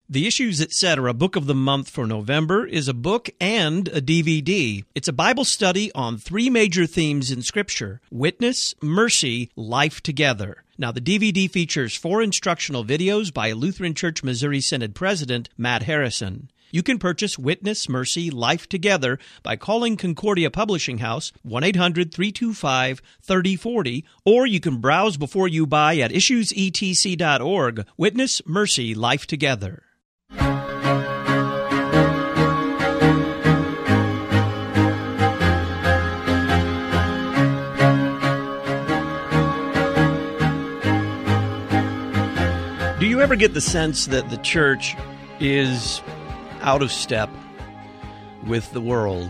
The Issues Etc. Book of the Month for November is a book and a DVD. It's a Bible study on three major themes in Scripture: witness, mercy, life together. Now, the DVD features 4 instructional videos by Lutheran Church Missouri Synod President Matt Harrison. You can purchase Witness, Mercy, Life Together by calling Concordia Publishing House 1-800-325-3040, or you can browse before you buy at issuesetc.org. Witness, Mercy, Life Together. Do you ever get the sense that the church is out of step with the world?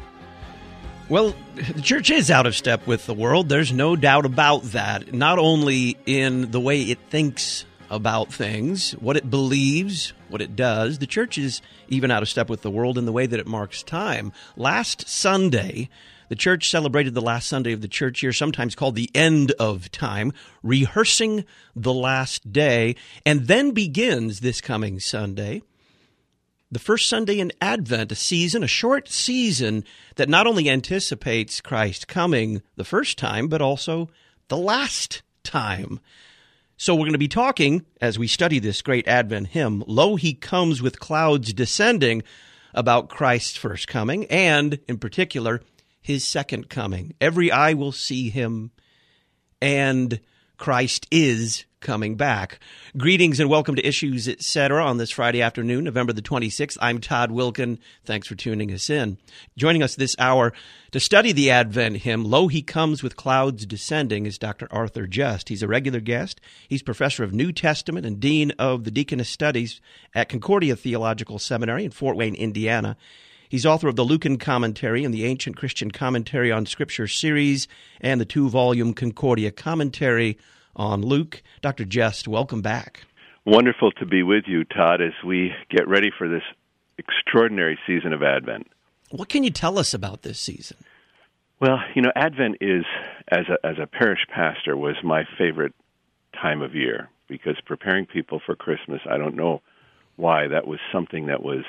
Well, the church is out of step with the world. There's no doubt about that. Not only in the way it thinks about things, what it believes, what it does. The church is even out of step with the world in the way that it marks time. Last Sunday, the church celebrated the last Sunday of the church year, sometimes called the end of time, rehearsing the last day, and then begins this coming Sunday, the first Sunday in Advent, a short season that not only anticipates Christ coming the first time, but also the last time. So we're going to be talking, as we study this great Advent hymn, Lo, He Comes with Clouds Descending, about Christ's first coming, and, in particular, His second coming. Every eye will see Him, and Christ is coming back. Greetings and welcome to Issues Etc. on this Friday afternoon, November the 26th. I'm Todd Wilkin. Thanks for tuning us in. Joining us this hour to study the Advent hymn, Lo, He Comes with Clouds Descending, is Dr. Arthur Just. He's a regular guest. He's professor of New Testament and dean of the Deaconess Studies at Concordia Theological Seminary in Fort Wayne, Indiana. He's author of the Lucan Commentary and the Ancient Christian Commentary on Scripture series and the 2-volume Concordia Commentary on Luke. Dr. Just, welcome back. Wonderful to be with you, Todd, as we get ready for this extraordinary season of Advent. What can you tell us about this season? Well, Advent is, as a parish pastor, was my favorite time of year, because preparing people for Christmas, I don't know why, that was something that was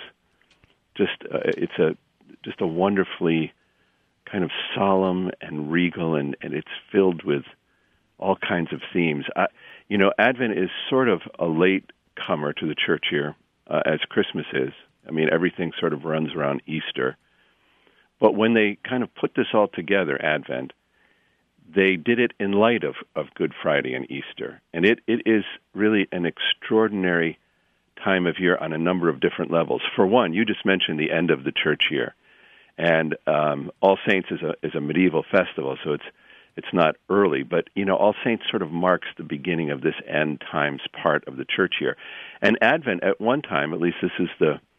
it's a wonderfully kind of solemn and regal, and it's filled with all kinds of themes. Advent is sort of a late comer to the church year, as Christmas is. I mean, everything sort of runs around Easter. But when they kind of put this all together, Advent, they did it in light of Good Friday and Easter. And it is really an extraordinary time of year on a number of different levels. For one, you just mentioned the end of the church year. And All Saints is a medieval festival, so it's not early, but All Saints sort of marks the beginning of this end times part of the church year. And Advent, at one time, at least this is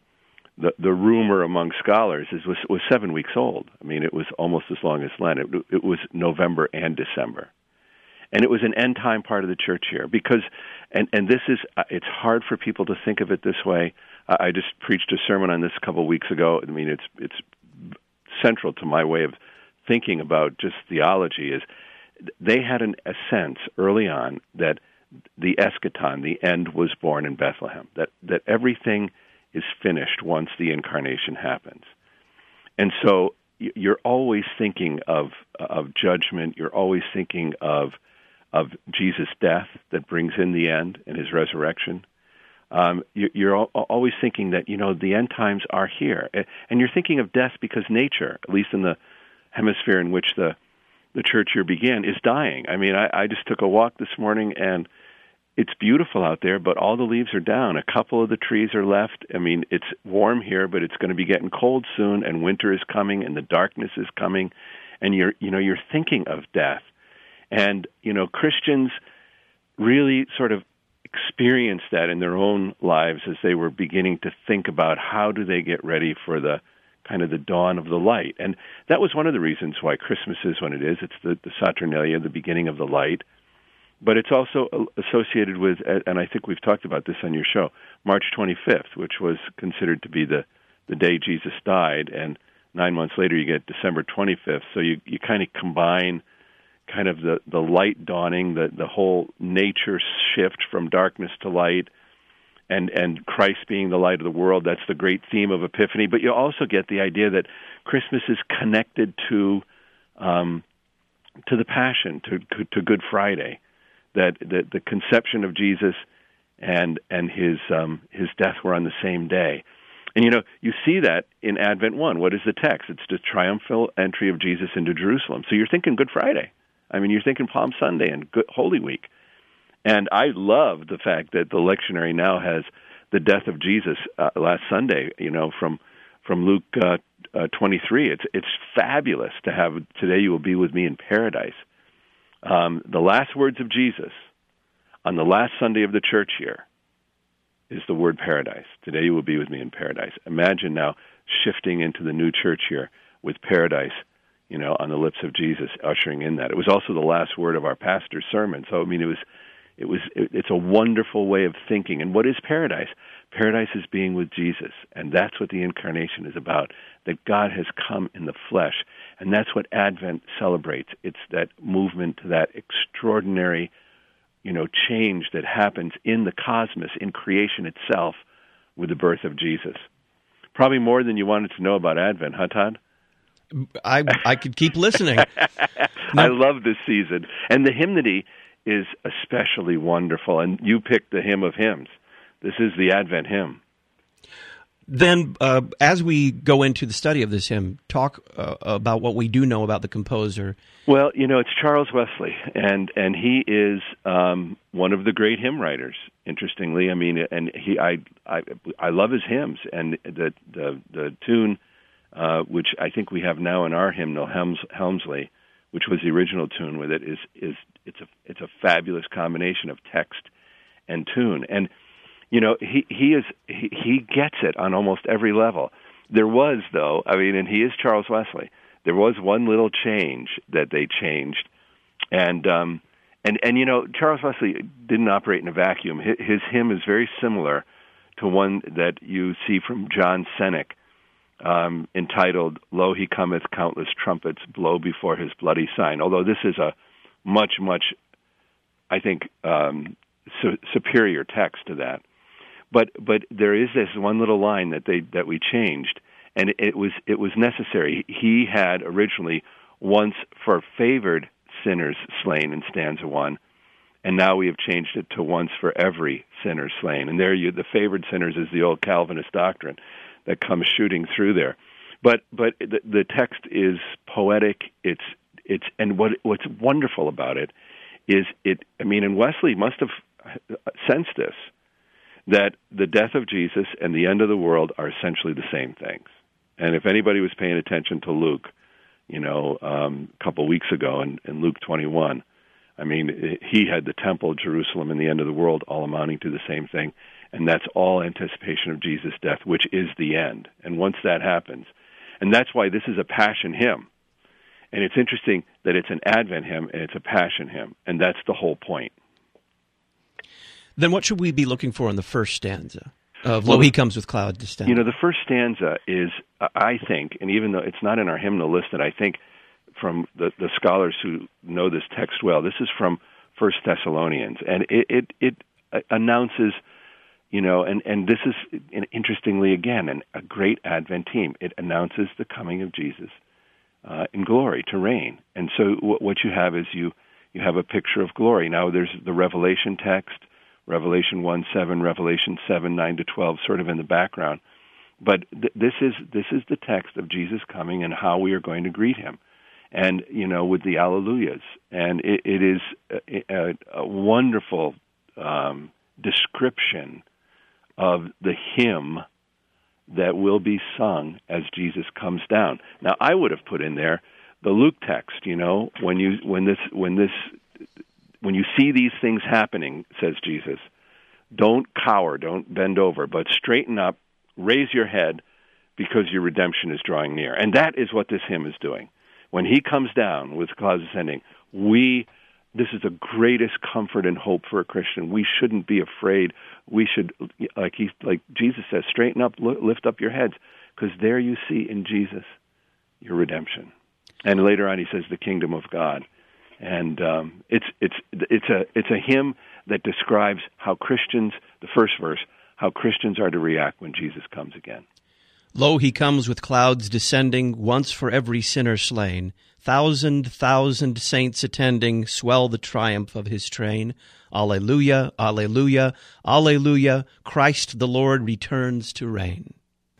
the rumor among scholars, was 7 weeks old. I mean, it was almost as long as Lent. It was November and December, and it was an end time part of the church year because, and this is, it's hard for people to think of it this way. I just preached a sermon on this a couple of weeks ago. I mean, it's central to my way of thinking about just theology. Is they had a sense early on that the eschaton, the end, was born in Bethlehem, that everything is finished once the incarnation happens. And so you're always thinking of judgment. You're always thinking of Jesus' death that brings in the end and His resurrection. You're always thinking that, the end times are here. And you're thinking of death because nature, at least in the hemisphere in which the church year began, is dying. I mean, I just took a walk this morning, and it's beautiful out there, but all the leaves are down. A couple of the trees are left. I mean, it's warm here, but it's going to be getting cold soon, and winter is coming, and the darkness is coming, and you're thinking of death. And, Christians really sort of experienced that in their own lives as they were beginning to think about how do they get ready for the kind of the dawn of the light. And that was one of the reasons why Christmas is when it is. It's the Saturnalia, the beginning of the light. But it's also associated with, and I think we've talked about this on your show, March 25th, which was considered to be the day Jesus died. And 9 months later, you get December 25th. So you kind of combine kind of the light dawning, the whole nature shift from darkness to light, and Christ being the light of the world. That's the great theme of Epiphany. But you also get the idea that Christmas is connected to the Passion, to Good Friday, that the conception of Jesus and his death were on the same day. And you see that in Advent 1. What is the text? It's the triumphal entry of Jesus into Jerusalem. So you're thinking Good Friday. I mean, you're thinking Palm Sunday and Holy Week. And I love the fact that the lectionary now has the death of Jesus last Sunday, from Luke 23. It's fabulous to have, today you will be with me in paradise. The last words of Jesus on the last Sunday of the church year is the word paradise. Today you will be with me in paradise. Imagine now shifting into the new church year with paradise, on the lips of Jesus, ushering in that. It was also the last word of our pastor's sermon. So, I mean, it's a wonderful way of thinking. And what is paradise? Paradise is being with Jesus, and that's what the incarnation is about, that God has come in the flesh. And that's what Advent celebrates. It's that movement to that extraordinary, change that happens in the cosmos, in creation itself, with the birth of Jesus. Probably more than you wanted to know about Advent, huh, Todd? I could keep listening. I love this season. And the hymnody is especially wonderful. And you picked the hymn of hymns. This is the Advent hymn. Then, as we go into the study of this hymn, talk about what we do know about the composer. Well, it's Charles Wesley, and he is one of the great hymn writers. Interestingly, I mean, and I love his hymns, and the tune, which I think we have now in our hymnal, Helmsley, which was the original tune with it, it's a fabulous combination of text and tune. And he gets it on almost every level. There was, though, and he is Charles Wesley. There was one little change that they changed, and Charles Wesley didn't operate in a vacuum. His hymn is very similar to one that you see from John Cennick, entitled "Lo, he cometh, countless trumpets blow before his bloody sign." Although this is a much, I think, superior text to that. But there is this one little line that we changed, and it was necessary. He had originally once for favored sinners slain in stanza 1, and now we have changed it to once for every sinner slain. And the favored sinners is the old Calvinist doctrine that comes shooting through there. But the text is poetic. It's and what's wonderful about it is and Wesley must have sensed this, that the death of Jesus and the end of the world are essentially the same things. And if anybody was paying attention to Luke, a couple weeks ago in Luke 21, he had the temple, Jerusalem, and the end of the world all amounting to the same thing. And that's all anticipation of Jesus' death, which is the end. And once that happens, and that's why this is a passion hymn. And it's interesting that it's an Advent hymn and it's a passion hymn. And that's the whole point. Then what should we be looking for in the first stanza of Lo, he comes with cloud descend? The first stanza is, I think, and even though it's not in our hymnal listed, I think from the scholars who know this text well, this is from 1 Thessalonians. And it announces, and this is, interestingly, again, a great Advent theme. It announces the coming of Jesus in glory to reign. And so what you have is you have a picture of glory. Now there's the Revelation text, Revelation 1:7, Revelation 7:9-12, sort of in the background. But this is the text of Jesus coming and how we are going to greet him, and with the Alleluias. And it is a wonderful description of the hymn that will be sung as Jesus comes down. Now, I would have put in there the Luke text. When you see these things happening, says Jesus, don't cower, don't bend over, but straighten up, raise your head, because your redemption is drawing near. And that is what this hymn is doing. When he comes down with clouds ascending, this is the greatest comfort and hope for a Christian. We shouldn't be afraid. We should, like Jesus says, straighten up, lift up your heads, because there you see in Jesus your redemption. And later on he says the kingdom of God. And it's a hymn that describes how Christians, the first verse, how Christians are to react when Jesus comes again. Lo, he comes with clouds descending, once for every sinner slain. Thousand saints attending swell the triumph of his train. Alleluia, alleluia, alleluia, Christ the Lord returns to reign.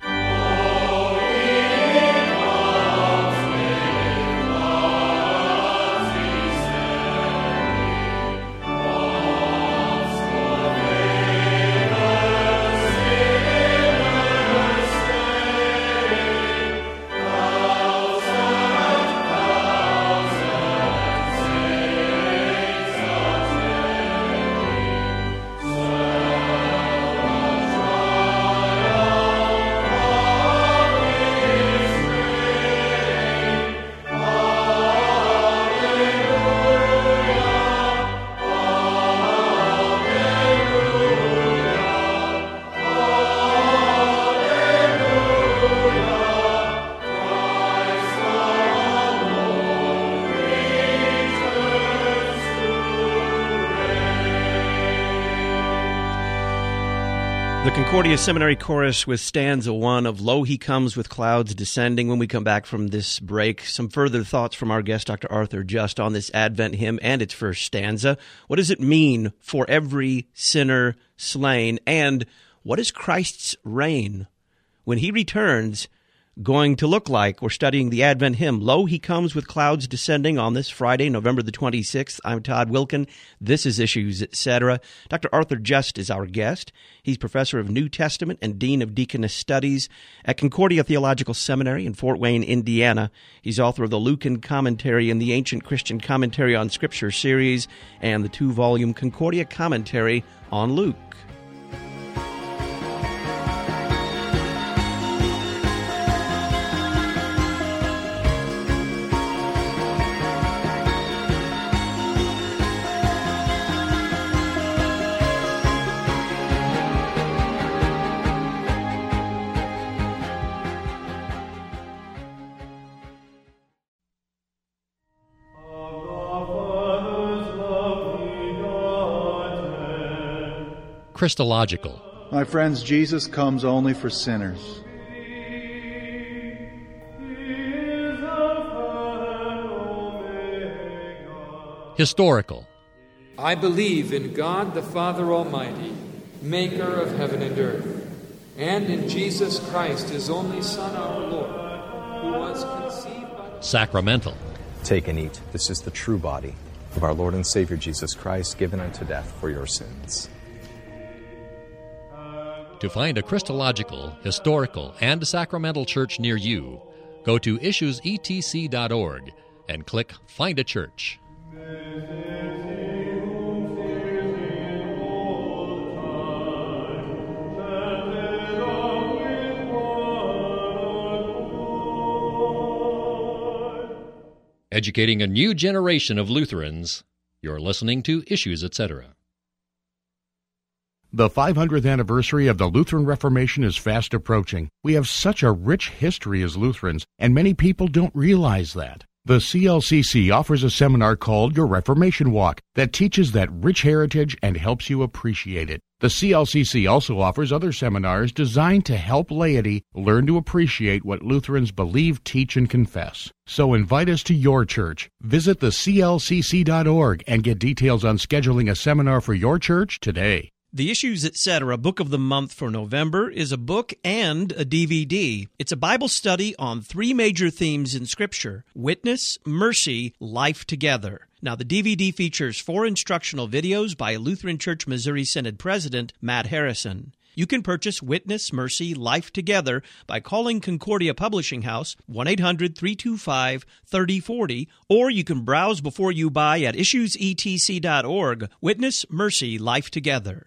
The Concordia Seminary Chorus with stanza 1 of Lo, He Comes with Clouds Descending. When we come back from this break, some further thoughts from our guest, Dr. Arthur Just, on this Advent hymn and its first stanza. What does it mean for every sinner slain? And what is Christ's reign when he returns going to look like? We're studying the Advent hymn, Lo, He Comes with Clouds Descending, on this Friday, November the 26th. I'm Todd Wilken. This is Issues, Etc. Dr. Arthur Just is our guest. He's professor of New Testament and dean of deaconess studies at Concordia Theological Seminary in Fort Wayne, Indiana. He's author of the Lucan Commentary and the Ancient Christian Commentary on Scripture series and the 2-volume Concordia Commentary on Luke. Christological. My friends, Jesus comes only for sinners. Historical. I believe in God the Father Almighty, maker of heaven and earth, and in Jesus Christ, his only Son, our Lord, who was conceived by... Sacramental. Take and eat. This is the true body of our Lord and Savior Jesus Christ, given unto death for your sins. To find a Christological, historical, and sacramental church near you, go to issuesetc.org and click Find a Church. Educating a new generation of Lutherans, you're listening to Issues, Etc. The 500th anniversary of the Lutheran Reformation is fast approaching. We have such a rich history as Lutherans, and many people don't realize that. The CLCC offers a seminar called Your Reformation Walk that teaches that rich heritage and helps you appreciate it. The CLCC also offers other seminars designed to help laity learn to appreciate what Lutherans believe, teach, and confess. So invite us to your church. Visit theclcc.org and get details on scheduling a seminar for your church today. The Issues, Etc. Book of the Month for November is a book and a DVD. It's a Bible study on 3 major themes in Scripture: witness, mercy, life together. Now, the DVD features 4 instructional videos by Lutheran Church Missouri Synod President Matt Harrison. You can purchase Witness, Mercy, Life Together by calling Concordia Publishing House 1-800-325-3040, or you can browse before you buy at issuesetc.org. Witness, Mercy, Life Together.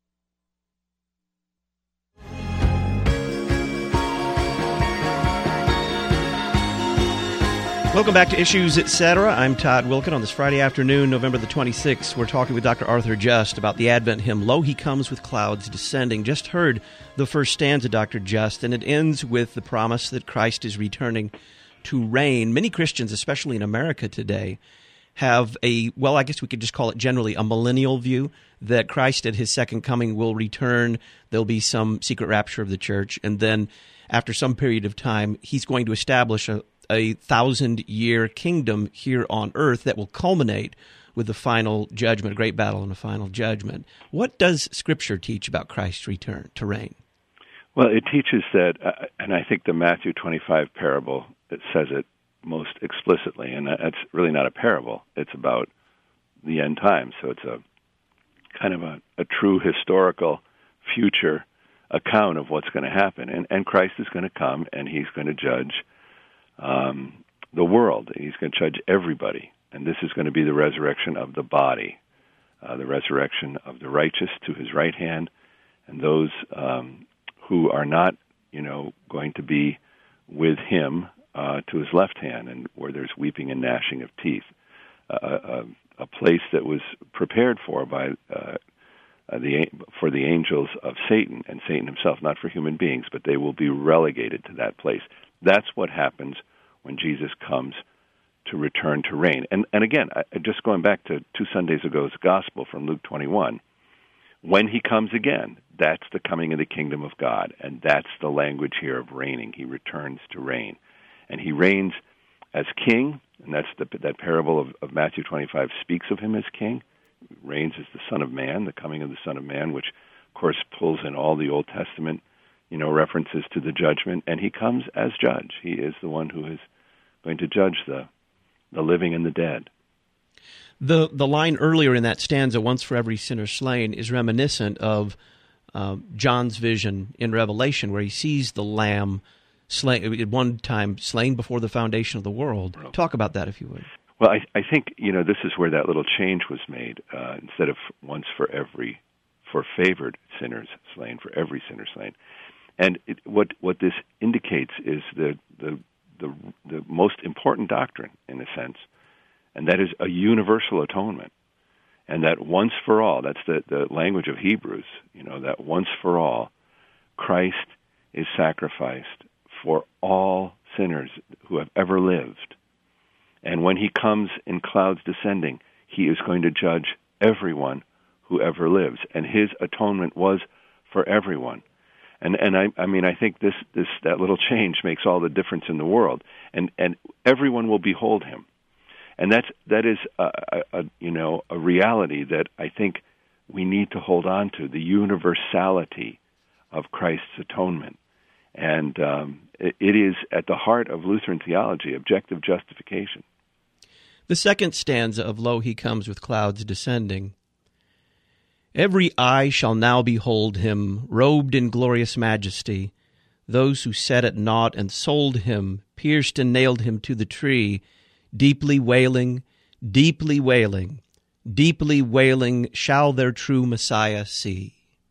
Welcome back to Issues, Etc. I'm Todd Wilken. On this Friday afternoon, November the 26th, we're talking with Dr. Arthur Just about the Advent hymn, Lo, He Comes with Clouds Descending. Just heard the first stanza, Dr. Just, and it ends with the promise that Christ is returning to reign. Many Christians, especially in America today, have I guess we could just call it generally a millennial view, that Christ at his second coming will return, there'll be some secret rapture of the church, and then after some period of time, he's going to establish a 1,000-year kingdom here on earth that will culminate with the final judgment, a great battle and a final judgment. What does Scripture teach about Christ's return to reign? Well, it teaches that, and I think the Matthew 25 parable, it says it most explicitly, and it's really not a parable. It's about the end times. So it's a kind of a true historical future account of what's going to happen. And Christ is going to come, and he's going to judge the world. He's going to judge everybody. And this is going to be the resurrection of the body, the resurrection of the righteous to his right hand, and those who are not, going to be with him to his left hand, and where there's weeping and gnashing of teeth, a place that was prepared for by the angels of Satan and Satan himself, not for human beings, but they will be relegated to that place. That's what happens when Jesus comes to return to reign. And again, just going back to 2 Sundays ago's gospel from Luke 21, when he comes again, that's the coming of the kingdom of God, and that's the language here of reigning. He returns to reign. And he reigns as king, and that's that parable of Matthew 25 speaks of him as king. He reigns as the Son of Man, the coming of the Son of Man, which, of course, pulls in all the Old Testament, references to the judgment. And he comes as judge. He is the one who is going to judge the living and the dead. The line earlier in that stanza, "Once for every sinner slain," is reminiscent of John's vision in Revelation, where he sees the Lamb slain, at one time slain before the foundation of the world. Talk about that, if you would. Well, I think, this is where that little change was made. Instead of once for favored sinners slain, for every sinner slain. And what this indicates is the most important doctrine, in a sense, and that is a universal atonement. And that once for all, that's the language of Hebrews, that once for all, Christ is sacrificed for all sinners who have ever lived. And when he comes in clouds descending, he is going to judge everyone who ever lives. And his atonement was for everyone. And I think that little change makes all the difference in the world. And everyone will behold him. And that is a reality that I think we need to hold on to, the universality of Christ's atonement. And it is at the heart of Lutheran theology, objective justification. The second stanza of "Lo, he comes with clouds descending." "Every eye shall now behold him, robed in glorious majesty. Those who set at naught and sold him, pierced and nailed him to the tree, deeply wailing, deeply wailing, deeply wailing, shall their true Messiah see."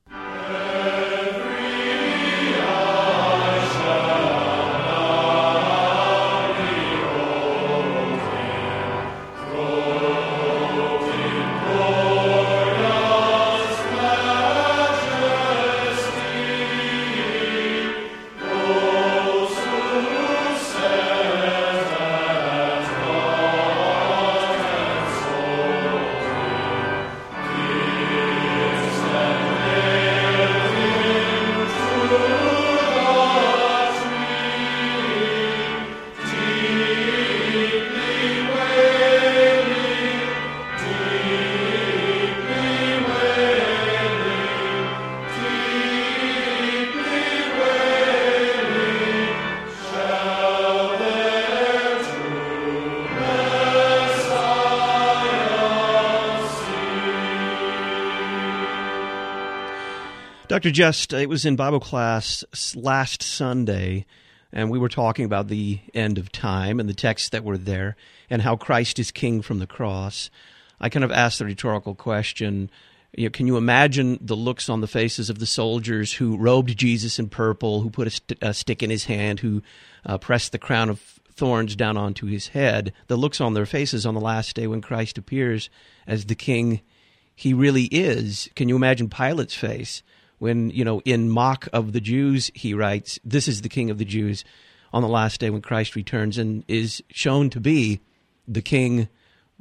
Dr. Just, it was in Bible class last Sunday, and we were talking about the end of time and the texts that were there and how Christ is king from the cross. I kind of asked the rhetorical question, can you imagine the looks on the faces of the soldiers who robed Jesus in purple, who put a stick in his hand, who pressed the crown of thorns down onto his head, the looks on their faces on the last day when Christ appears as the king he really is? Can you imagine Pilate's face when, in mock of the Jews, he writes, "This is the King of the Jews," on the last day when Christ returns and is shown to be the king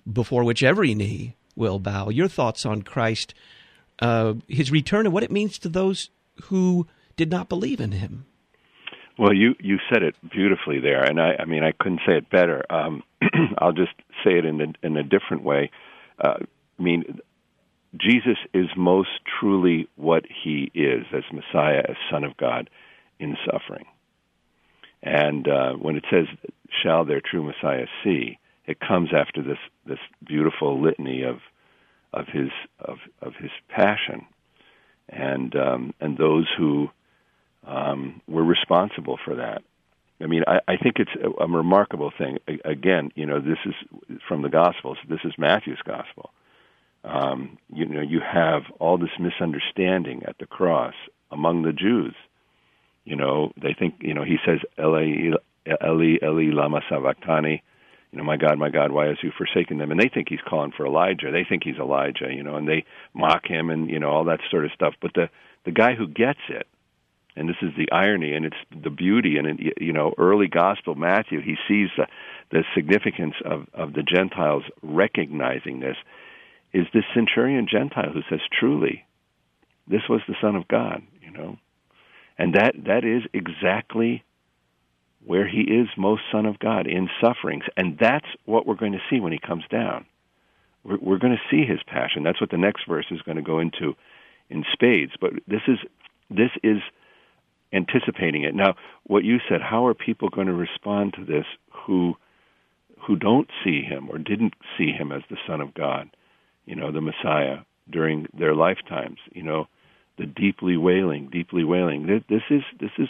before which every knee will bow. Your thoughts on Christ, his return, and what it means to those who did not believe in him. Well, you said it beautifully there, and I mean, I couldn't say it better. I'll just say it in a different way. I mean, Jesus is most truly what he is as Messiah, as Son of God, in suffering. And when it says, "Shall their true Messiah see?" it comes after this beautiful litany of his passion, and those who were responsible for that. I mean, I think it's a remarkable thing. Again, this is from the Gospels. This is Matthew's Gospel. You have all this misunderstanding at the cross among the Jews. They think, he says, Eli, Eli, lama sabachthani, my God, why has you forsaken them? And they think he's calling for Elijah. They think he's Elijah, and they mock him and, all that sort of stuff. But the guy who gets it, and this is the irony, and it's the beauty, and early gospel Matthew, he sees the significance of the Gentiles recognizing this, is this centurion Gentile who says, truly, this was the Son of God, And that is exactly where he is most Son of God, in sufferings. And that's what we're going to see when he comes down. We're going to see his passion. That's what the next verse is going to go into in spades. But this is anticipating it. Now, what you said, how are people going to respond to this who don't see him or didn't see him as the Son of God, the Messiah, during their lifetimes, the deeply wailing. This is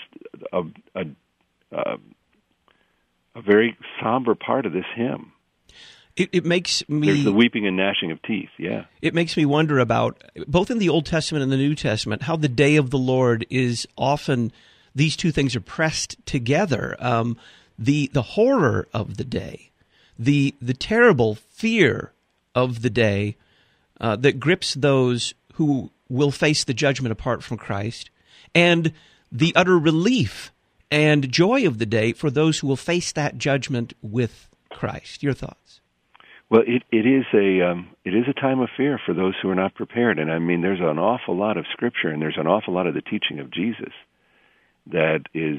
a very somber part of this hymn. It makes me... There's the weeping and gnashing of teeth, yeah. It makes me wonder about, both in the Old Testament and the New Testament, how the day of the Lord is often, these two things are pressed together. The horror of the day, the terrible fear of the day that grips those who will face the judgment apart from Christ, and the utter relief and joy of the day for those who will face that judgment with Christ. Your thoughts? Well, it is a time of fear for those who are not prepared, and I mean, there's an awful lot of Scripture, and there's an awful lot of the teaching of Jesus that is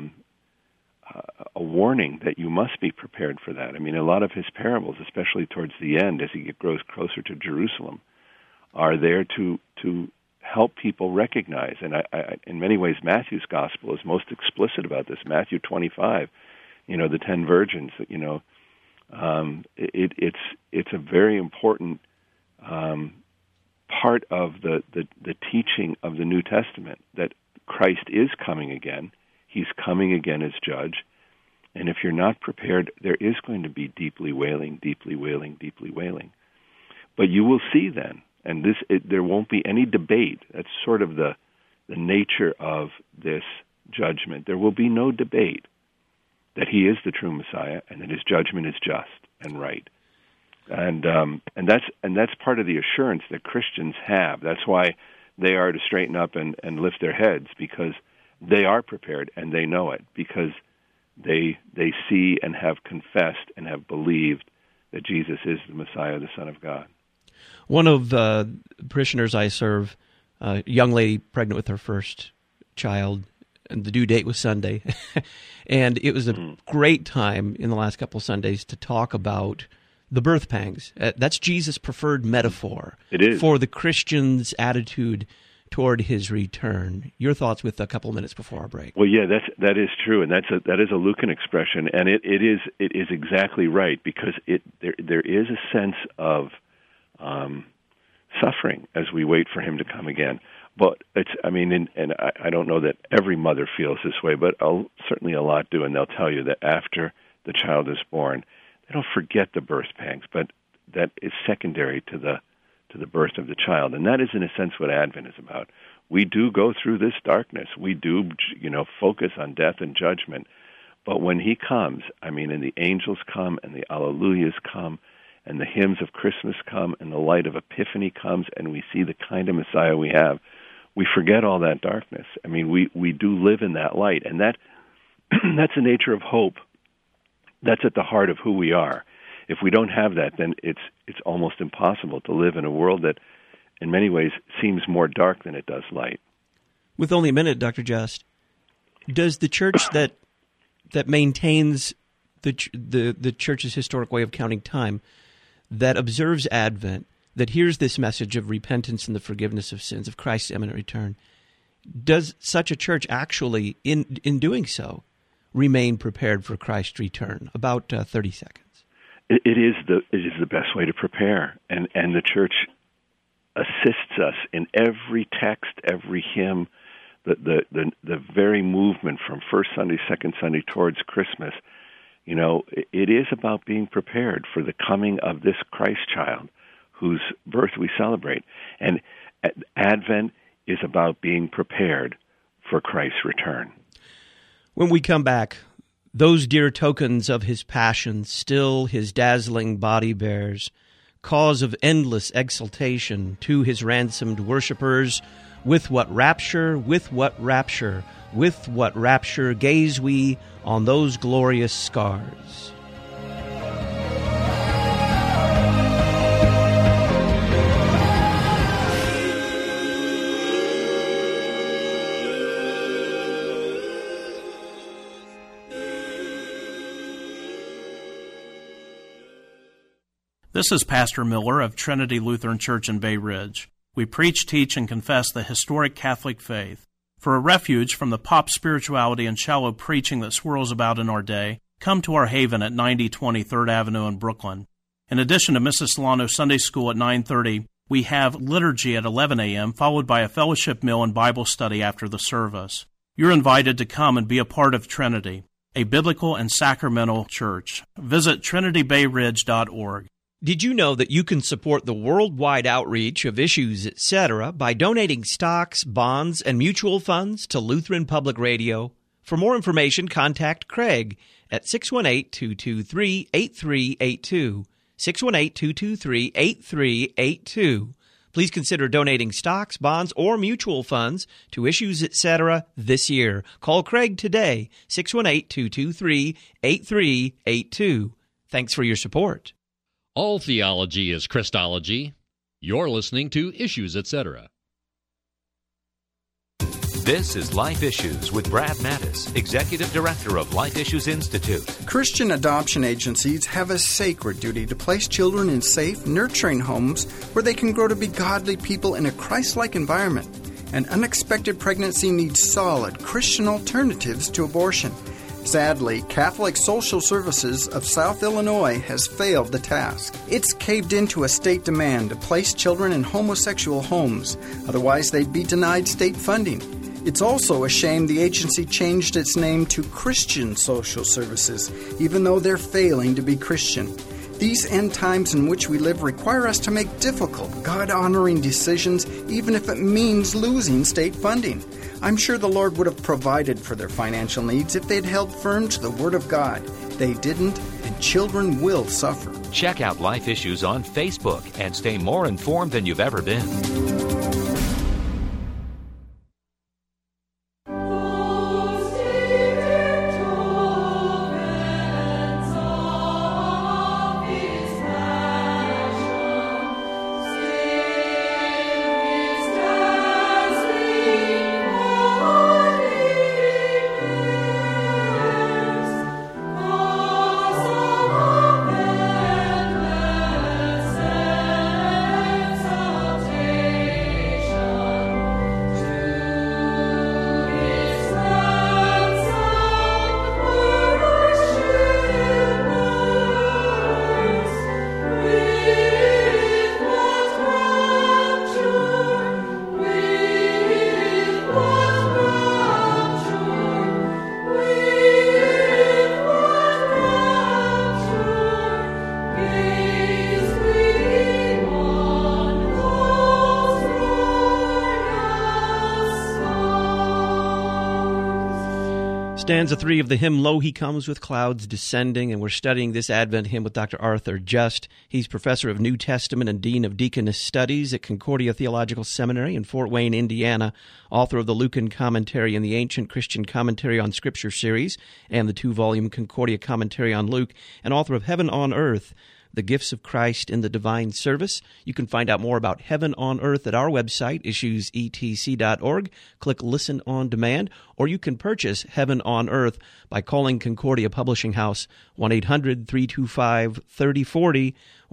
a warning that you must be prepared for that. I mean, a lot of his parables, especially towards the end, as he grows closer to Jerusalem, are there to help people recognize. And I, in many ways, Matthew's gospel is most explicit about this. Matthew 25, the 10 virgins. It's a very important part of the teaching of the New Testament, that Christ is coming again. He's coming again as judge. And if you're not prepared, there is going to be deeply wailing. But you will see then, and there won't be any debate. That's sort of the nature of this judgment. There will be no debate that he is the true Messiah and that his judgment is just and right. And that's part of the assurance that Christians have. That's why they are to straighten up and lift their heads, because they are prepared and they know it, because they see and have confessed and have believed that Jesus is the Messiah, the Son of God. One of the parishioners I serve, a young lady pregnant with her first child, and the due date was Sunday. And it was a great time in the last couple of Sundays to talk about the birth pangs. That's Jesus' preferred metaphor. It is. For the Christian's attitude toward his return. Your thoughts with a couple of minutes before our break. Well, yeah, that is true, and that is a Lucan expression, and it is exactly right, because there is a sense of suffering as we wait for him to come again. But and I don't know that every mother feels this way, but certainly a lot do, and they'll tell you that after the child is born, they don't forget the birth pangs, but that is secondary to the birth of the child. And that is, in a sense, what Advent is about. We do go through this darkness. We do, focus on death and judgment. But when he comes, and the angels come, and the Alleluias come, and the hymns of Christmas come, and the light of Epiphany comes, and we see the kind of Messiah we have, we forget all that darkness. We do live in that light, and that's the nature of hope. That's at the heart of who we are. if we don't have that, then it's almost impossible to live in a world that, in many ways, seems more dark than it does light. With only a minute, Dr. Just, does the church that maintains the church's historic way of counting time, that observes Advent, that hears this message of repentance and the forgiveness of sins, of Christ's imminent return, does such a church actually, in doing so, remain prepared for Christ's return? About 30 seconds. It is the best way to prepare, and the church assists us in every text, every hymn, the very movement from first Sunday, second Sunday towards Christmas. You know, it is about being prepared for the coming of this Christ child whose birth we celebrate. And Advent is about being prepared for Christ's return. When we come back, those dear tokens of his passion still his dazzling body bears, cause of endless exultation to his ransomed worshipers. With what rapture, with what rapture, with what rapture gaze we on those glorious scars. This is Pastor Miller of Trinity Lutheran Church in Bay Ridge. We preach, teach, and confess the historic Catholic faith. For a refuge from the pop spirituality and shallow preaching that swirls about in our day, come to our haven at 9020 3rd Avenue in Brooklyn. In addition to Mrs. Solano Sunday School at 9:30, we have liturgy at 11 a.m., followed by a fellowship meal and Bible study after the service. You're invited to come and be a part of Trinity, a biblical and sacramental church. Visit trinitybayridge.org. Did you know that you can support the worldwide outreach of Issues, etc. by donating stocks, bonds, and mutual funds to Lutheran Public Radio? For more information, contact Craig at 618-223-8382, 618-223-8382. Please consider donating stocks, bonds, or mutual funds to Issues, etc. this year. Call Craig today, 618-223-8382. Thanks for your support. All theology is Christology. You're listening to Issues, etc. This is Life Issues with Brad Mattis, Executive Director of Life Issues Institute. Christian adoption agencies have a sacred duty to place children in safe, nurturing homes where they can grow to be godly people in a Christ-like environment. An unexpected pregnancy needs solid Christian alternatives to abortion. Sadly, Catholic Social Services of South Illinois has failed the task. It's caved into a state demand to place children in homosexual homes, otherwise they'd be denied state funding. It's also a shame the agency changed its name to Christian Social Services, even though they're failing to be Christian. These end times in which we live require us to make difficult, God-honoring decisions, even if it means losing state funding. I'm sure the Lord would have provided for their financial needs if they'd held firm to the Word of God. They didn't, and children will suffer. Check out Life Issues on Facebook and stay more informed than you've ever been. Stanza 3 of the hymn, Lo He Comes with Clouds Descending, and we're studying this Advent hymn with Dr. Arthur Just. He's professor of New Testament and Dean of Deaconess Studies at Concordia Theological Seminary in Fort Wayne, Indiana, author of the Lucan Commentary and the Ancient Christian Commentary on Scripture series, and the 2-volume Concordia Commentary on Luke, and author of Heaven on Earth, The Gifts of Christ in the Divine Service. You can find out more about Heaven on Earth at our website, issuesetc.org. Click Listen on Demand, or you can purchase Heaven on Earth by calling Concordia Publishing House, 1-800-325-3040,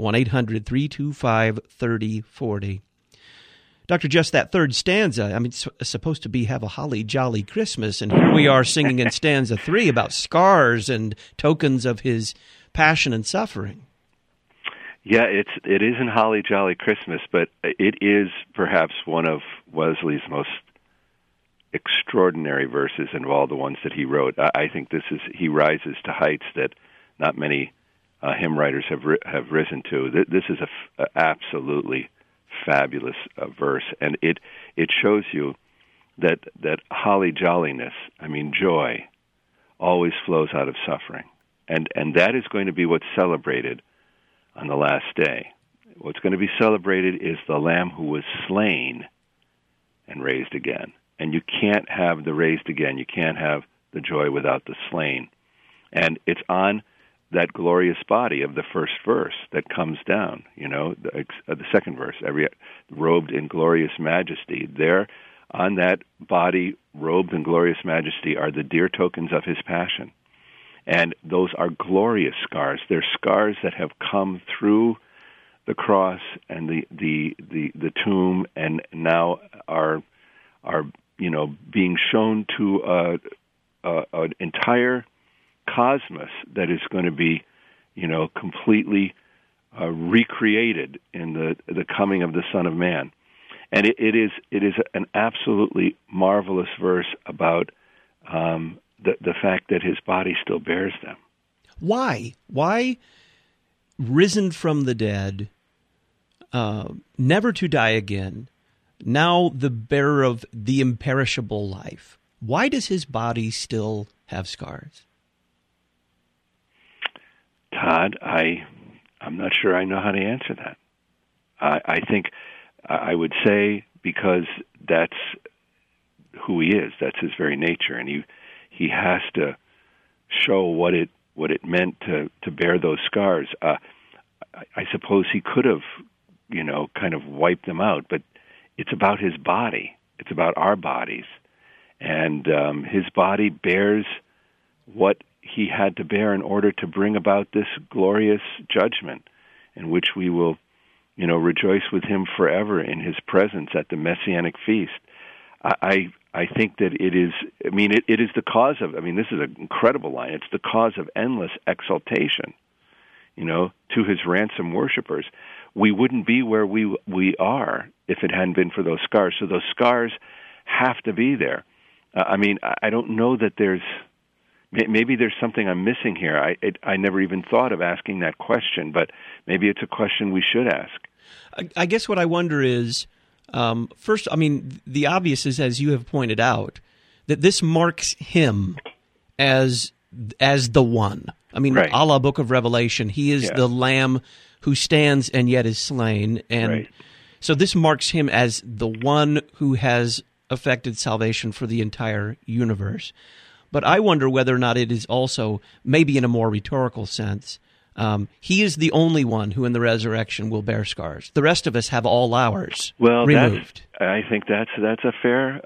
1-800-325-3040. Dr. Just, that third stanza, I mean, it's supposed to be have a holly jolly Christmas, and here we are singing in stanza 3 about scars and tokens of his passion and suffering. Yeah, it is in Holly Jolly Christmas, but it is perhaps one of Wesley's most extraordinary verses of all the ones that he wrote. I think he rises to heights that not many hymn writers have risen to. This is a absolutely fabulous verse, and it shows you that holly jolliness, I mean joy, always flows out of suffering, and that is going to be what's celebrated on the last day. What's going to be celebrated is the Lamb who was slain and raised again. And you can't have the raised again. You can't have the joy without the slain. And it's on that glorious body of the first verse that comes down, the second verse, robed in glorious majesty. There, on that body, robed in glorious majesty, are the dear tokens of his passion. And those are glorious scars. They're scars that have come through the cross and the tomb, and now are being shown to an entire cosmos that is going to be completely recreated in the coming of the Son of Man. And it is an absolutely marvelous verse about the fact that his body still bears them. Why? Why, risen from the dead, never to die again, now the bearer of the imperishable life, why does his body still have scars? Todd, I'm not sure I know how to answer that. I think I would say because that's who he is. That's his very nature, and he has to show what it meant to bear those scars. I suppose he could have, kind of wiped them out, but it's about his body. It's about our bodies. And his body bears what he had to bear in order to bring about this glorious judgment in which we will, rejoice with him forever in his presence at the Messianic feast. I think that it is the cause of, this is an incredible line, it's the cause of endless exaltation, to his ransom worshipers. We wouldn't be where we are if it hadn't been for those scars. So those scars have to be there. I don't know that maybe there's something I'm missing here. I never even thought of asking that question, but maybe it's a question we should ask. I guess what I wonder is, first, the obvious is, as you have pointed out, that this marks him as the one. Right. A la Book of Revelation, he is the Lamb who stands and yet is slain. And so this marks him as the one who has effected salvation for the entire universe. But I wonder whether or not it is also, maybe in a more rhetorical sense, he is the only one who in the resurrection will bear scars. The rest of us have all ours removed. I think that's a fair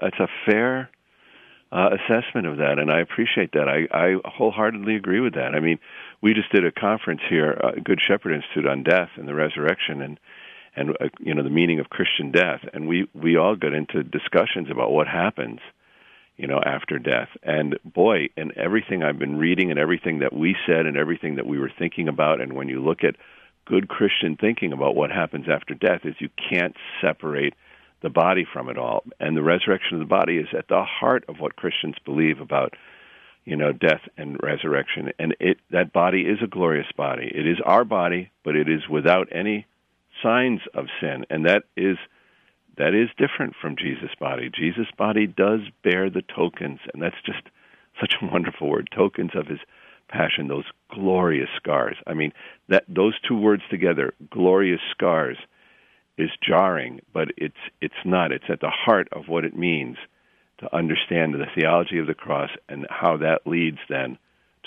assessment of that, and I appreciate that. I wholeheartedly agree with that. We just did a conference here, Good Shepherd Institute, on death and the resurrection, and the meaning of Christian death, and we all got into discussions about what happens, after death. And boy, in everything I've been reading and everything that we said and everything that we were thinking about, and when you look at good Christian thinking about what happens after death, is you can't separate the body from it all. And the resurrection of the body is at the heart of what Christians believe about, death and resurrection. And that body is a glorious body. It is our body, but it is without any signs of sin. And that is different from Jesus' body. Jesus' body does bear the tokens, and that's just such a wonderful word, tokens of his passion, those glorious scars. Those two words together, glorious scars, is jarring, but it's not. It's at the heart of what it means to understand the theology of the cross and how that leads then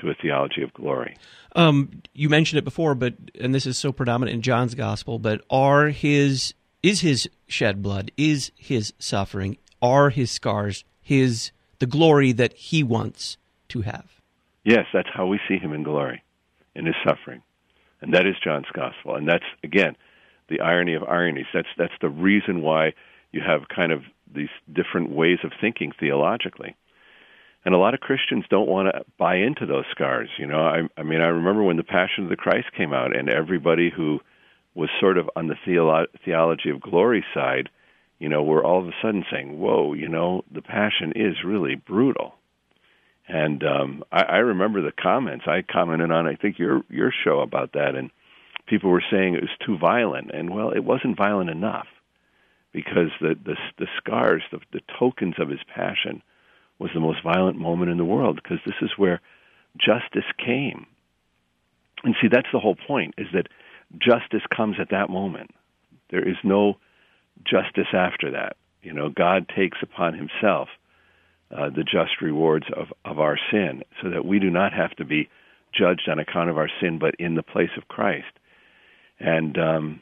to a theology of glory. You mentioned it before, and this is so predominant in John's gospel, but is his shed blood, is his suffering, are his scars, the glory that he wants to have? Yes, that's how we see him in glory, in his suffering. And that is John's gospel. And that's, again, the irony of ironies. That's the reason why you have kind of these different ways of thinking theologically. And a lot of Christians don't want to buy into those scars. You know, I mean, I remember when the Passion of the Christ came out, and everybody who was sort of on the theology of glory side, you know, were all of a sudden saying, whoa, you know, the Passion is really brutal. And I remember the comments. I commented on, I think, your show about that, and people were saying it was too violent. And, well, it wasn't violent enough, because the scars, the tokens of his passion, was the most violent moment in the world, because this is where justice came. And see, that's the whole point, is that justice comes at that moment. There is no justice after that. You know, God takes upon himself the just rewards of our sin, so that we do not have to be judged on account of our sin, but in the place of Christ. And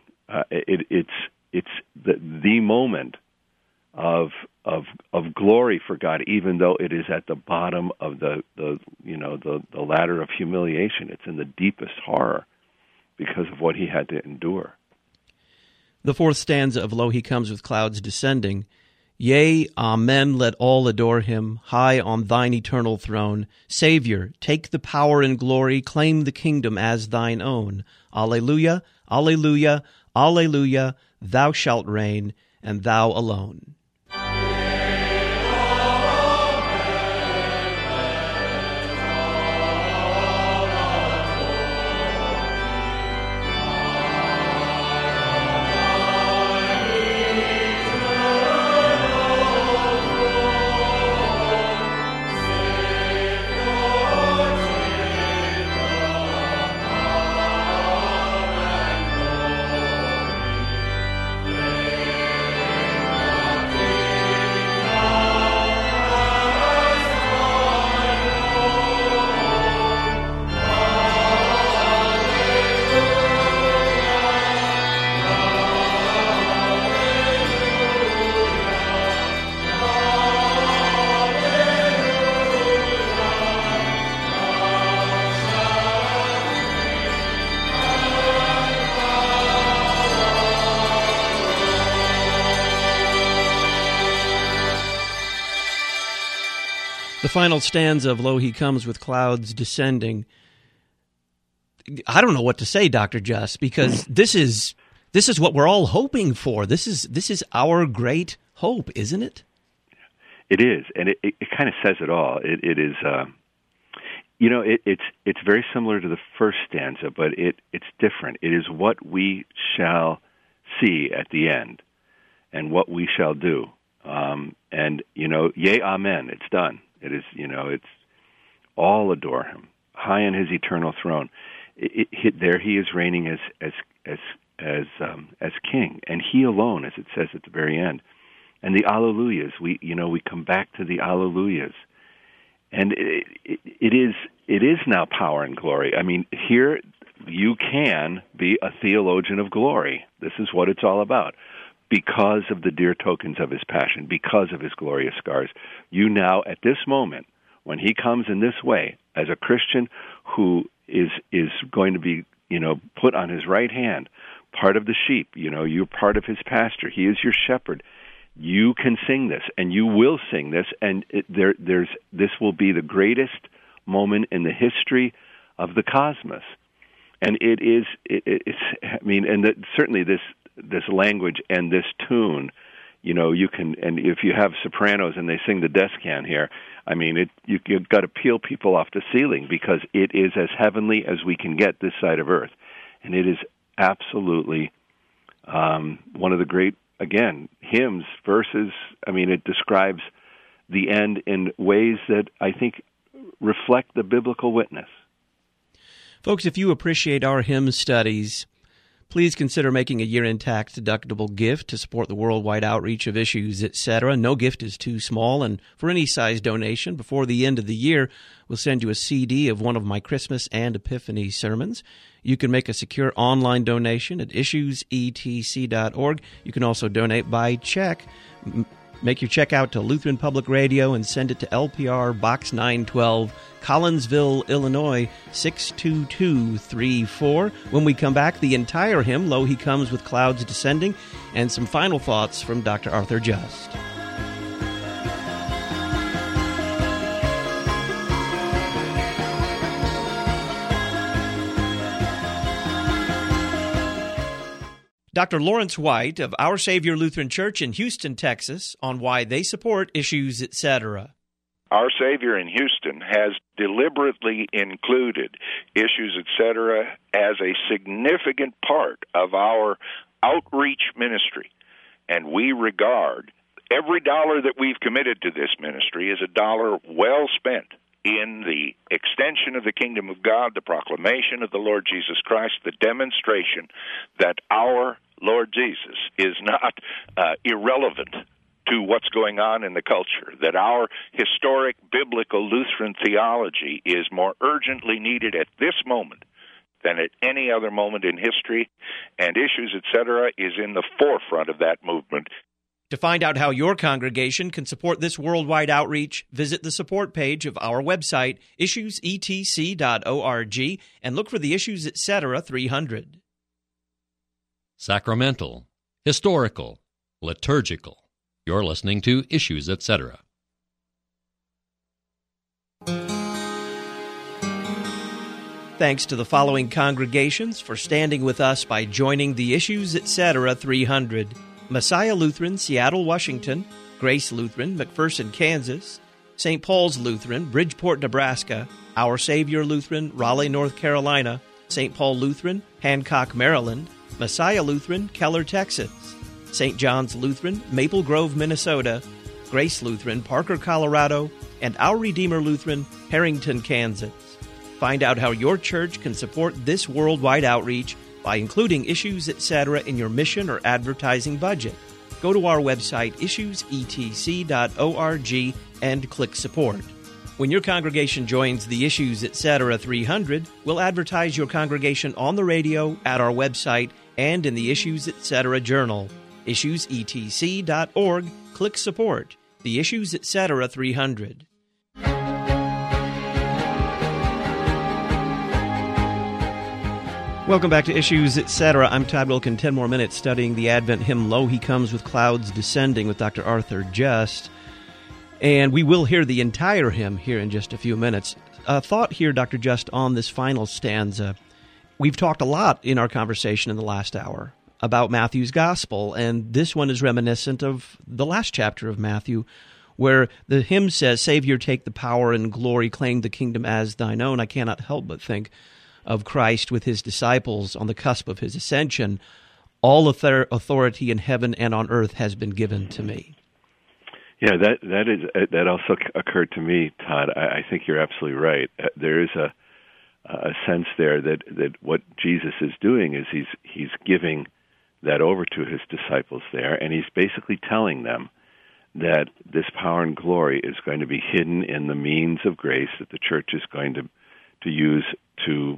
it's the moment of glory for God, even though it is at the bottom of the ladder of humiliation. It's in the deepest horror because of what he had to endure. The fourth stanza of Lo, he comes with clouds descending. Yea, amen, let all adore him, high on thine eternal throne. Savior, take the power and glory, claim the kingdom as thine own. Alleluia, alleluia, alleluia, thou shalt reign, and thou alone. The final stanza of Lo, he comes with clouds descending. I don't know what to say, Dr. Just, because this is what we're all hoping for. This is our great hope, isn't it? It is, and it kind of says it all. It is, it's very similar to the first stanza, but it's different. It is what we shall see at the end, and what we shall do. Yea, amen. It's done. It is, it's all adore him, high on his eternal throne. There he is reigning as king, and he alone, as it says at the very end. And the alleluias, we come back to the alleluias, and it is now power and glory. I mean, here you can be a theologian of glory. This is what it's all about. Because of the dear tokens of his passion, because of his glorious scars, you now, at this moment, when he comes in this way, as a Christian who is going to be, put on his right hand, part of the sheep, you're part of his pasture, he is your shepherd, you can sing this, and you will sing this, and this will be the greatest moment in the history of the cosmos. And certainly this language and this tune, you can, and if you have sopranos and they sing the descan here, I mean, you've got to peel people off the ceiling, because it is as heavenly as we can get this side of earth. And it is absolutely one of the great, again, hymns, verses. I mean, it describes the end in ways that I think reflect the biblical witness. Folks, if you appreciate our hymn studies, Please consider making a year-end tax-deductible gift to support the worldwide outreach of Issues, etc. No gift is too small, and for any size donation, before the end of the year, we'll send you a CD of one of my Christmas and Epiphany sermons. You can make a secure online donation at issuesetc.org. You can also donate by check. Make your check out to Lutheran Public Radio and send it to LPR Box 912, Collinsville, Illinois, 62234. When we come back, the entire hymn, Lo He Comes with Clouds Descending, and some final thoughts from Dr. Arthur Just. Dr. Lawrence White of Our Savior Lutheran Church in Houston, Texas, on why they support Issues, etc. Our Savior in Houston has deliberately included Issues, etc. as a significant part of our outreach ministry, and we regard every dollar that we've committed to this ministry as a dollar well spent in the extension of the kingdom of God, the proclamation of the Lord Jesus Christ, the demonstration that our Lord Jesus is not irrelevant to what's going on in the culture, that our historic biblical Lutheran theology is more urgently needed at this moment than at any other moment in history, and Issues, etc., is in the forefront of that movement. To find out how your congregation can support this worldwide outreach, visit the support page of our website, issuesetc.org, and look for the Issues, etc. 300. Sacramental, historical, liturgical. You're listening to Issues, etc. Thanks to the following congregations for standing with us by joining the Issues, etc. 300. Messiah Lutheran, Seattle, Washington; Grace Lutheran, McPherson, Kansas; St. Paul's Lutheran, Bridgeport, Nebraska; Our Savior Lutheran, Raleigh, North Carolina; St. Paul Lutheran, Hancock, Maryland; Messiah Lutheran, Keller, Texas; St. John's Lutheran, Maple Grove, Minnesota; Grace Lutheran, Parker, Colorado; and Our Redeemer Lutheran, Harrington, Kansas. Find out how your church can support this worldwide outreach by including Issues, etc. in your mission or advertising budget. Go to our website, issuesetc.org, and click Support. When your congregation joins the Issues, etc. 300, we'll advertise your congregation on the radio, at our website, and in the Issues, etc. journal. issuesetc.org, click Support. The Issues, etc. 300. Welcome back to Issues, etc. I'm Todd Wilkin. 10 more minutes studying the Advent hymn, Lo He Comes with Clouds Descending, with Dr. Arthur Just. And we will hear the entire hymn here in just a few minutes. A thought here, Dr. Just, on this final stanza. We've talked a lot in our conversation in the last hour about Matthew's Gospel, and this one is reminiscent of the last chapter of Matthew, where the hymn says, Savior, take the power and glory, claim the kingdom as thine own. I cannot help but think of Christ with his disciples on the cusp of his ascension. All authority in heaven and on earth has been given to me. Yeah, that also occurred to me, Todd. I think you're absolutely right. There is a sense there that what Jesus is doing is he's giving that over to his disciples there, and he's basically telling them that this power and glory is going to be hidden in the means of grace that the church is going to use to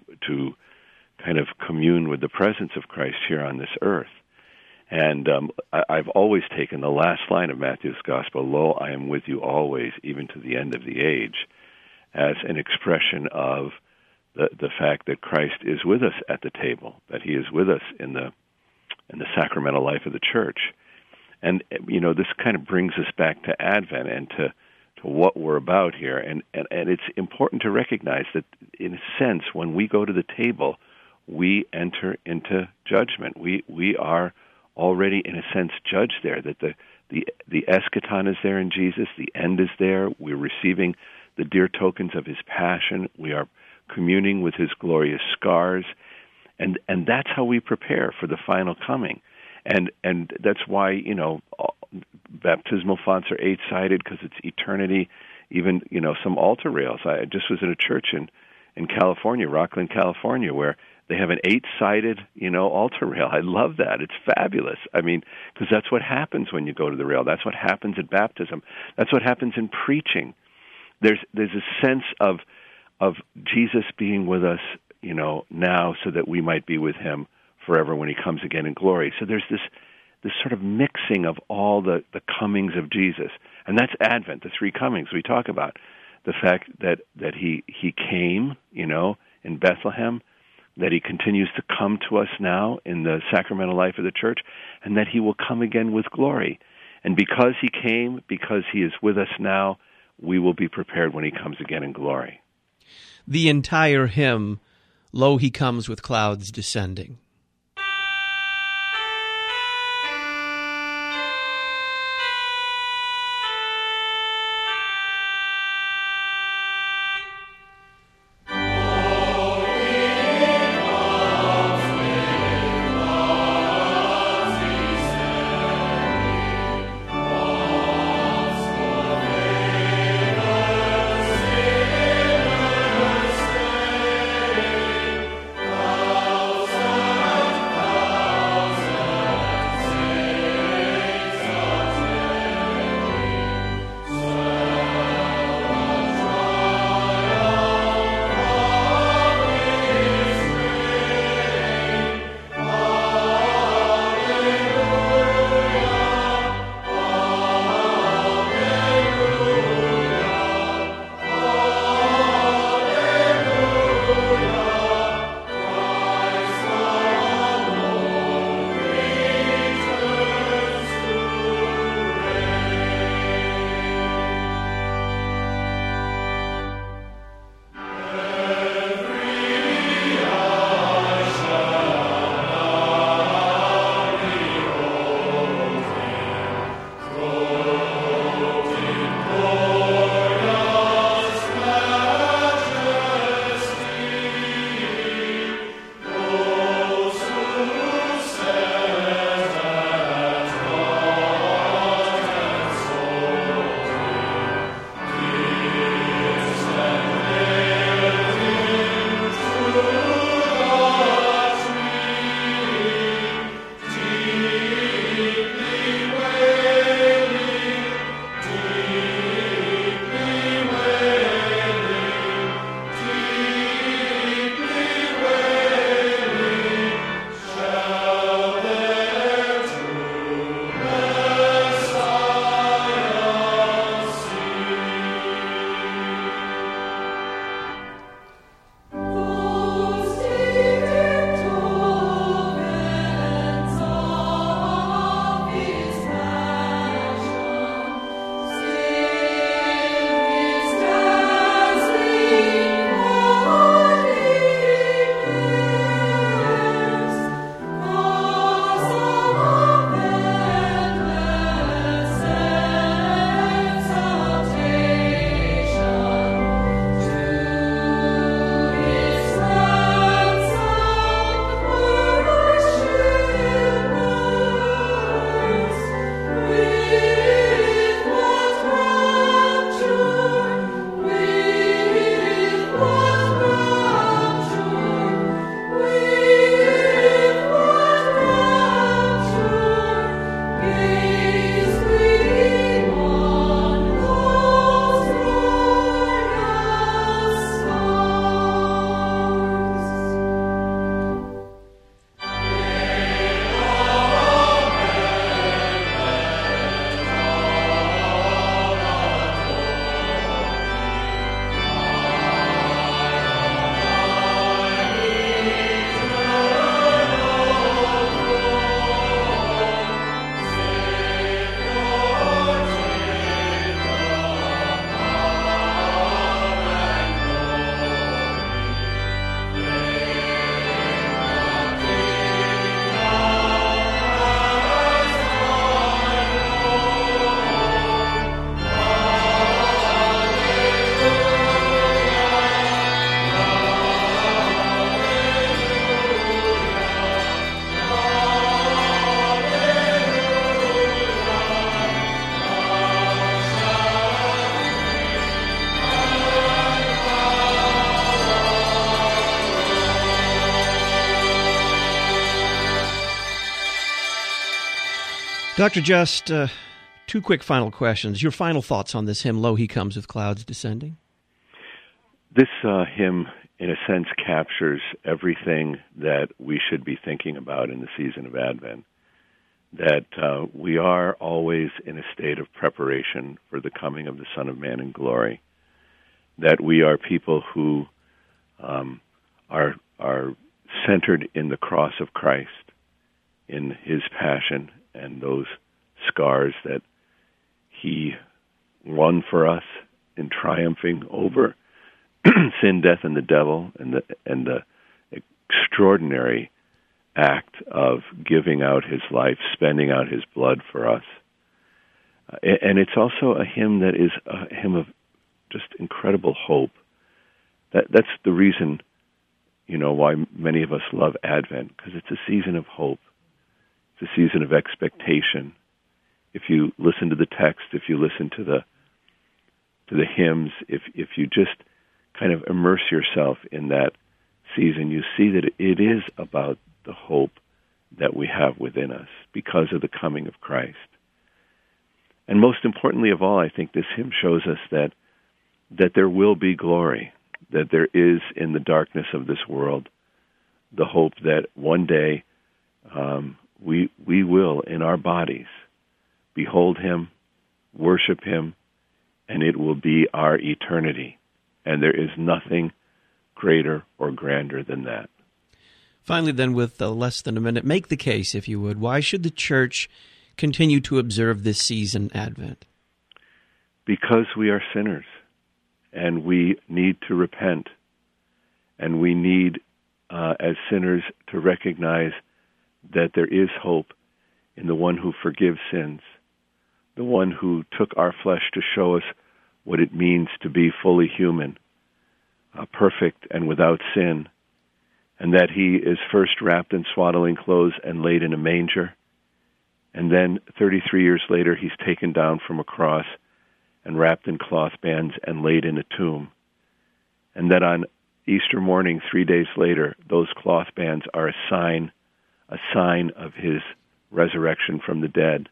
kind of commune with the presence of Christ here on this earth. And I've always taken the last line of Matthew's Gospel, Lo, I am with you always, even to the end of the age, as an expression of the fact that Christ is with us at the table, that he is with us in the sacramental life of the church. And, you know, this kind of brings us back to Advent and to what we're about here. And it's important to recognize that, in a sense, when we go to the table, we enter into judgment. We are already, in a sense, judged there, that the eschaton is there in Jesus, the end is there, we're receiving the dear tokens of his passion, we are communing with his glorious scars, and that's how we prepare for the final coming. And that's why, you know, baptismal fonts are 8-sided, because it's eternity. Even, you know, some altar rails. I just was at a church in California, Rockland, California, where They have an 8-sided, altar rail. I love that. It's fabulous. I mean, because that's what happens when you go to the rail. That's what happens at baptism. That's what happens in preaching. There's a sense of Jesus being with us, now, so that we might be with him forever when he comes again in glory. So there's this sort of mixing of all the comings of Jesus, and that's Advent. The 3 comings we talk about. The fact that he came, in Bethlehem, that he continues to come to us now in the sacramental life of the church, and that he will come again with glory. And because he came, because he is with us now, we will be prepared when he comes again in glory. The entire hymn, "Lo, he comes with clouds descending." Thou Dr. Just, two quick final questions. Your final thoughts on this hymn, Lo, He Comes with Clouds Descending? This hymn, in a sense, captures everything that we should be thinking about in the season of Advent, that we are always in a state of preparation for the coming of the Son of Man in glory, that we are people who are centered in the cross of Christ, in His passion and those scars that He won for us in triumphing over sin, death, and the devil, and the extraordinary act of giving out His life, spending out His blood for us. And it's also a hymn that is a hymn of just incredible hope. That's the reason, why many of us love Advent, because it's a season of hope. It's a season of expectation. If you listen to the text, if you listen to the hymns, if you just kind of immerse yourself in that season, you see that it is about the hope that we have within us because of the coming of Christ. And most importantly of all, I think this hymn shows us that there will be glory, that there is in the darkness of this world the hope that one day we will, in our bodies, behold Him, worship Him, and it will be our eternity. And there is nothing greater or grander than that. Finally, then, with less than a minute, make the case, if you would. Why should the church continue to observe this season, Advent? Because we are sinners, and we need to repent, and we need, as sinners, to recognize that there is hope in the one who forgives sins, the one who took our flesh to show us what it means to be fully human, perfect and without sin, and that He is first wrapped in swaddling clothes and laid in a manger, and then 33 years later He's taken down from a cross and wrapped in cloth bands and laid in a tomb, and that on Easter morning, 3 days later, those cloth bands are a sign of His resurrection from the dead,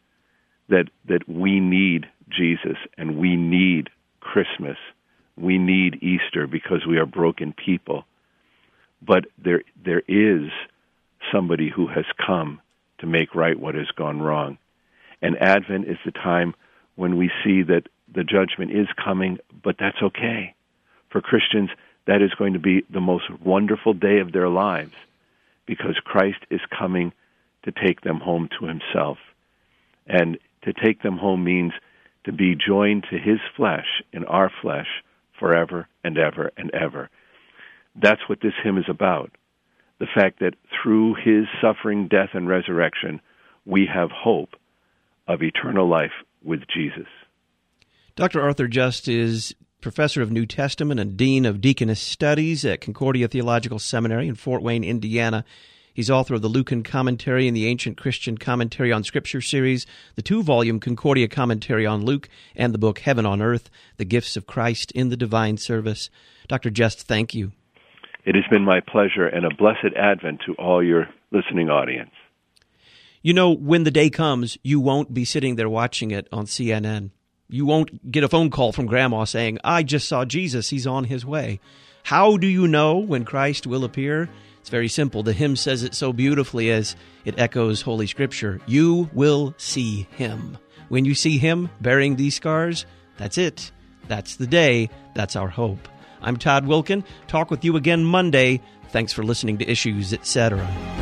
that we need Jesus, and we need Christmas. We need Easter because we are broken people. But there is somebody who has come to make right what has gone wrong. And Advent is the time when we see that the judgment is coming, but that's okay. For Christians, that is going to be the most wonderful day of their lives because Christ is coming to take them home to Himself. And to take them home means to be joined to His flesh in our flesh forever and ever and ever. That's what this hymn is about. The fact that through His suffering, death, and resurrection, we have hope of eternal life with Jesus. Dr. Arthur Just is Professor of New Testament and Dean of Deaconess Studies at Concordia Theological Seminary in Fort Wayne, Indiana. He's author of the Lucan Commentary and the Ancient Christian Commentary on Scripture series, the 2-volume Concordia Commentary on Luke, and the book Heaven on Earth, The Gifts of Christ in the Divine Service. Dr. Just, thank you. It has been my pleasure, and a blessed Advent to all your listening audience. When the day comes, you won't be sitting there watching it on CNN. You won't get a phone call from Grandma saying, I just saw Jesus, He's on His way. How do you know when Christ will appear? It's very simple. The hymn says it so beautifully as it echoes Holy Scripture. You will see Him. When you see Him bearing these scars, that's it. That's the day. That's our hope. I'm Todd Wilkin. Talk with you again Monday. Thanks for listening to Issues, Etc.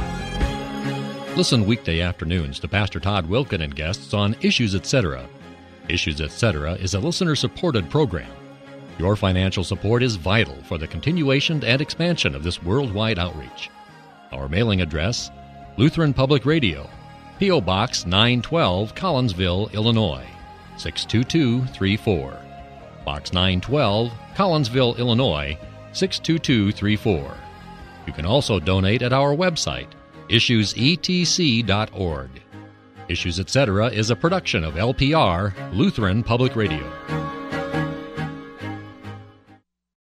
Listen weekday afternoons to Pastor Todd Wilkin and guests on Issues, Etc. Issues, Etc. is a listener-supported program. Your financial support is vital for the continuation and expansion of this worldwide outreach. Our mailing address, Lutheran Public Radio, P.O. Box 912, Collinsville, Illinois, 62234. Box 912, Collinsville, Illinois, 62234. You can also donate at our website, issuesetc.org. Issues, Etc. is a production of LPR, Lutheran Public Radio.